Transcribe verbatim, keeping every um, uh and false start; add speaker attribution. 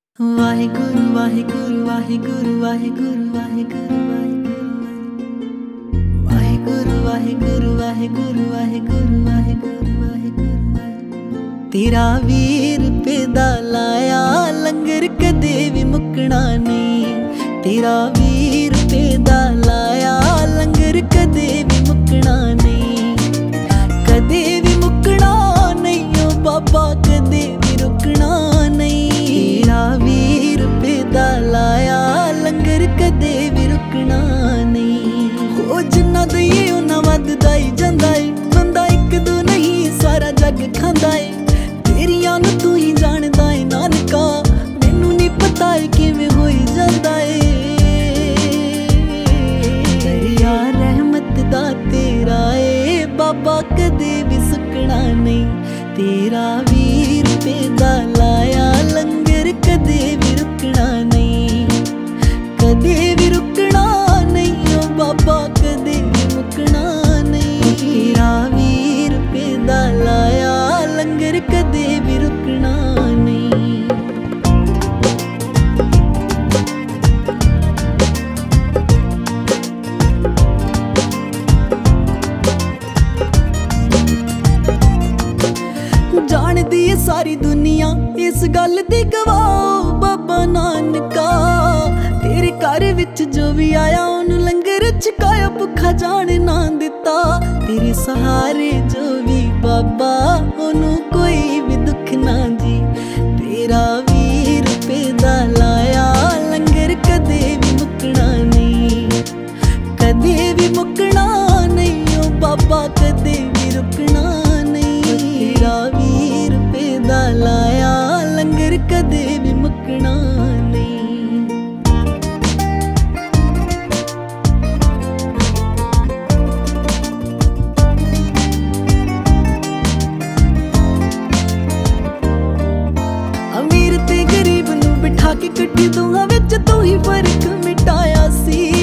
Speaker 1: ਵਾਹਿਗੁਰੂ ਵਾਹਿਗੁਰੂ ਵਾਹਿਗੁਰੂ ਵਾਹਿਗੁਰੂ ਵਾਹਿਗੁਰੂ ਵਾਹਿਗੁਰੂ ਵਾਹਿਗੁਰੂ ਵਾਹਿਗੁਰੂ ਵਾਹਿਗੁਰੂ ਵਾਹਿਗੁਰੂ ਵਾਹਿਗੁਰੂ। ਤੇਰਾ ਵੀਰ ਪੈਦਾ ਲਾਇਆ ਲੰਗਰ ਕਦੇ ਵੀ ਮੁੱਕਣਾ ਨਹੀਂ। ਤੇਰਾ ਵੀਰ ਪੈਦਾ ਲਾਇਆ ਲੰਗਰ ਕਦੇ ਵੀ ਮੁੱਕਣਾ ਨਹੀਂ। ਕਦੇ ਵੀ ਮੁੱਕਣਾ ਨਹੀਂ ਓ ਬਾਬਾ, ਕਦੇ ਵੀ ਰੁਕਣਾ ਨਹੀਂ। ਤੇਰਾ ਵੀਰ ਪੈਦਾ ਲਾਇਆ ਲੰਗਰ ਕਦੇ ਵੀ ਰੁਕਣਾ ਨਹੀਂ। ਹੋ ਜਿੰਨਾ ਦਈਏ ਉਹਨਾਂ ਵੱਧਦਾ ਹੀ ਜਾਂਦਾ ਏ। ਬੰਦਾ ਇੱਕ ਦੋ ਨਹੀਂ ਸਾਰਾ ਜੱਗ ਖਾਂਦਾ ਏ। ਤੇਰੀਆਂ ਨੂੰ ਤੂੰ ਹੀ ਜਾਣਦਾ ਏ ਨਾਨਕਾ, ਮੈਨੂੰ ਨਹੀਂ ਪਤਾ ਏ ਕਿਵੇਂ ਹੋਈ ਜਾਂਦਾ ਏ। ਦਰਿਆ ਰਹਿਮਤ ਦਾ ਤੇਰਾ ਏ ਬਾਬਾ, ਕਦੇ ਵੀ ਸੁੱਕਣਾ ਨਹੀਂ। ਤੇਰਾ ਵੀਰ ਪੈਦਾ ਲਾਇਆ ਲੰਗਰ ਕਦੇ ਵੀ ਰੁਕਣਾ ਨਹੀਂ। ਕਦੇ ਵੀ ਰੁਕਣਾ ਨਹੀਂ ਓ ਬਾਬਾ, ਕਦੇ ਵੀ ਮੁੱਕਣਾ ਨਹੀਂ। ਤੇਰਾ ਵੀਰ ਪੈਦਾ ਲਾਇਆ ਲੰਗਰ ਕਦੇ ਵੀ ਰੁਕਣਾ ਨਹੀਂ। ਜਾਣਦੀ ਏ ਸਾਰੀ ਦੁਨੀਆ ਇਸ ਗੱਲ ਦੀ ਗਵਾਹ ਬਾਬਾ ਨਾਨਕਾ। ਤੇਰੇ ਘਰ ਵਿੱਚ ਜੋ ਵੀ ਆਇਆ ਉਹਨੂੰ ਲੰਗਰ ਛਕਾਇਆ, ਭੁੱਖਾ ਜਾਣ ਨਾ ਦਿੱਤਾ। ਤੇਰੇ ਸਹਾਰੇ ਜੋ ਵੀ ਬਾਬਾ, ਉਹਨੂੰ ਕੋਈ ਵੀ ਦੁੱਖ ਨਾ ਜੀ। ਤੇਰਾ ਵੀਰ ਪੈਦਾ ਲਾਇਆ ਲੰਗਰ ਕਦੇ ਵੀ ਮੁੱਕਣਾ ਨਹੀਂ। ਕਦੇ ਵੀ ਮੁੱਕਣਾ ਨਹੀਂ ਓ ਬਾਬਾ, ਕਦੇ ਵੀ ਰੁਕਣਾ ਨਹੀਂ। ਤੇਰਾ ਵੀਰ ਪੈਦਾ ਲਾਇਆ ਲੰਗਰ ਕਦੇ ਵੀ ਮੁੱਕਣਾ ਨਹੀਂ। ਅਮੀਰ ਤੇ ਗਰੀਬ ਨੂੰ ਬਿਠਾ ਕੇ ਇਕੱਠੀ ਦੋਹਾਂ ਵਿੱਚ ਤੂੰ ਹੀ ਫਰਕ ਮਿਟਾਇਆ ਸੀ।